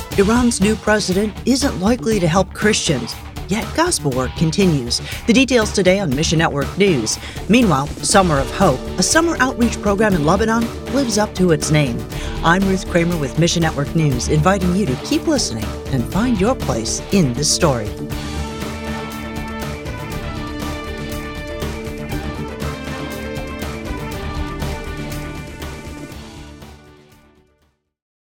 Iran's new president isn't likely to help Christians, yet gospel work continues. The details today on Mission Network News. Meanwhile, Summer of Hope, a summer outreach program in Lebanon, lives up to its name. I'm Ruth Kramer with Mission Network News, inviting you to keep listening and find your place in this story.